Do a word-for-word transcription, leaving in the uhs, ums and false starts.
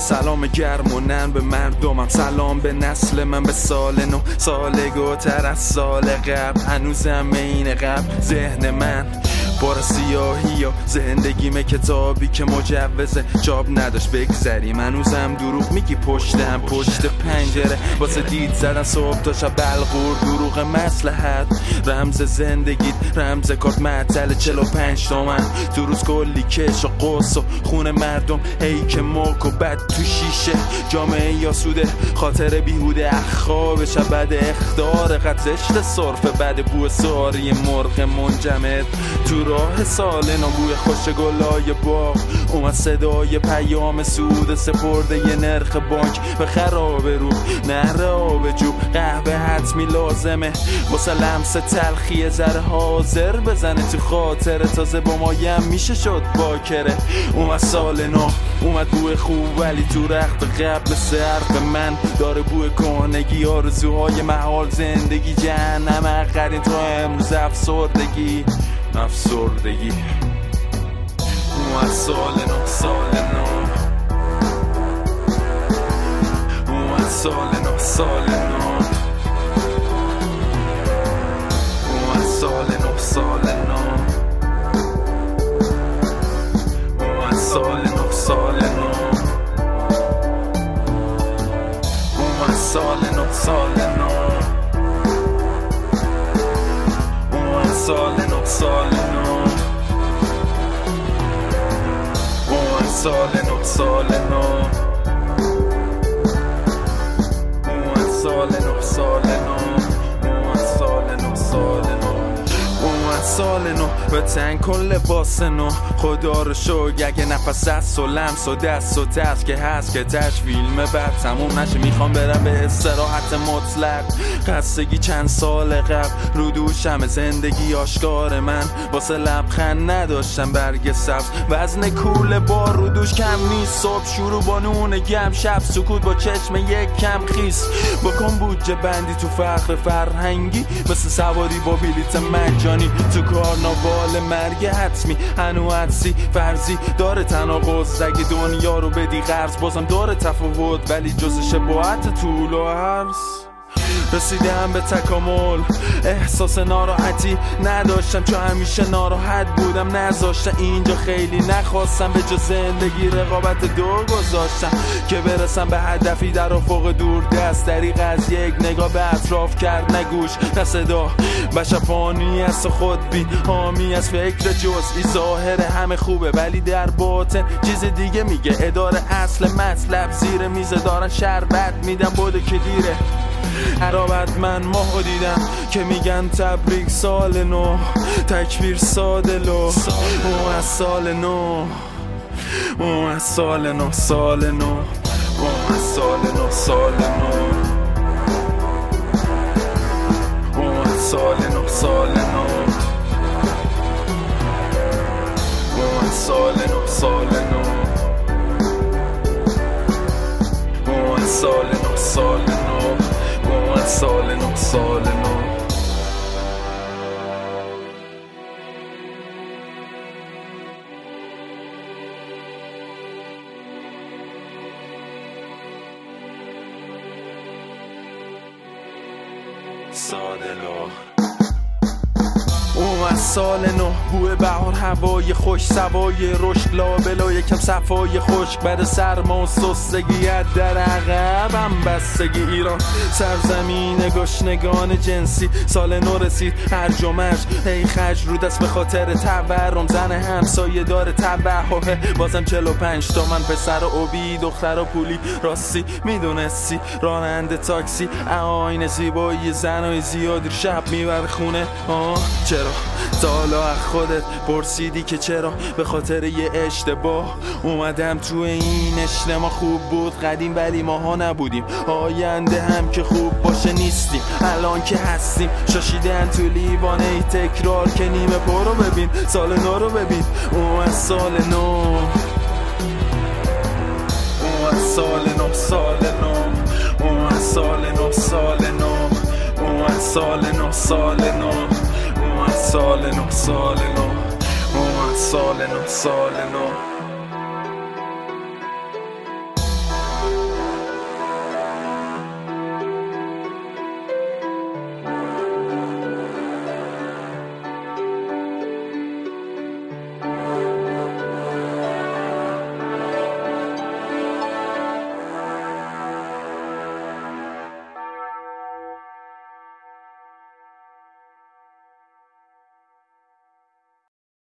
سلام گرم و نرم به مردمم، سلام به نسل من، به سال نو، سالگوتر از سال قبل. هنوزم این قبل ذهن من بار سیاهی و زندگیمه کتابی که مجوز جاب نداشت بگذریم. هنوزم دروغ میگی پشتم پشت پنجره واسه دید زدن صبح تا شب بلغور. دروغ مصلحت رمز زندگیت، رمز کارت معطل چل و پنج تومن. تو روز کلی کش و قص و خون مردم، ای که مرک و بد تو شیشه. جامعه یاسوده خاطر بیهوده، اخواب شبد اخدار قطشت صرف بعد بو ساری مرغ منجمد. تو راه سالنا بوی خوش گلای باغ اومد صدای پیام سود سپرده یه نرخ بانک به خراب رو نهر آب جو. قهوه حتمی لازمه واسه لمس تلخی زر حاضر بزنه تو خاطر تازه با مایم میشه شد باکره. اومد سال نو اومد بوی خوب ولی تو رخت قبل صرف من داره بوی کهنگی. آرزوهای محال زندگی جهنم اقرین تو امروز افسردگی افسردگی. اومد سال نو سال نو اومد سال نو سال نو اومد سال نو سال نو اومد سال نو سال نو اومد سال نو سال نو اومد سال نو سال نو اومد سال نو سال نو اومد سال نو سال نو اومد سال نو سال نو اومد سال نو به تن کل لباس نو. خدا رو شکر اگه نفس است و لمس و دست و ترس که هست که تش فیلم بعد تموم نشه. میخوام برم به استراحت مطلق. خستگی چند سال قبل رو دوشم زندگی آشکار من واسه لبخند نداشتم برگ سبز. وزن کوله بار رو دوش کم نیست. صبح شروع با نون گم، شب سکوت با چشم یک کم خیس. بکن بودجه بندی تو فقر فرهنگی مثل سواری با بلیت مجانی تو کارناوال مرگ حتمی. هنو حدسی فرضی داره تناقض. اگه دنیا رو بدی قرض بازم داره تفاوت ولی جز شباهت طول و عرض. رسیدم به تکامل، احساس ناراحتی نداشتم چون همیشه ناراحت بودم. نذاشتم اینجا خیلی نخواستم به جز زندگی رقابت دو گذاشتم که برسم به هدفی در افق دور دست. دریغ از یک نگاه به اطراف کرد نگوش نه صدا. بشر فانی است و خودبین حامی از فکر جزئی. ظاهر همه خوبه ولی در باطن چیز دیگه میگه. اداره اصل مطلب زیر میز دارن شربت میدن بوده که دیره. عرابت من ماه دیدم که میگن تبریک سال نو، تکبیر سادلو. او از سال نو او از سال نو سال نو او از سال نو سال نو او از سال نو سال نو او از سال نو سال نو او از سال نو سال نو سال نو سال نو. سادلو اومد سال نو بوی بهار هوای خوش سوای رشد لابلا یکم صفای خشک بعد سرما و سستگی در عقبم بستگی. ایران سرزمین گشنگان جنسی سال نو رسید هرج و مرج. ای خرج رو دست به خاطر تورم زن همسایه داره تبهه. بازم چل و پنج تومن پسر اوبی دختر پولی. راستی میدونستی راننده تاکسی آینه زیبایی زنای زیادی شب میبر خونه. آه چرا سالا از خودت پرسیدی که چرا؟ به خاطر یه اشتباه اومدم تو این اجتماع. خوب بود قدیم ولی ماها نبودیم. آینده هم که خوب باشه نیستیم. الان که هستیم شاشیدن تو لیوانه ای تکرار که نیمه پر رو ببین. سال نو رو ببین. اون از سال نو اون از سال نو سال نو اون از سال نو سال نو اون از سال نو سال نو سال نو سال نو اومد سال نو سال نو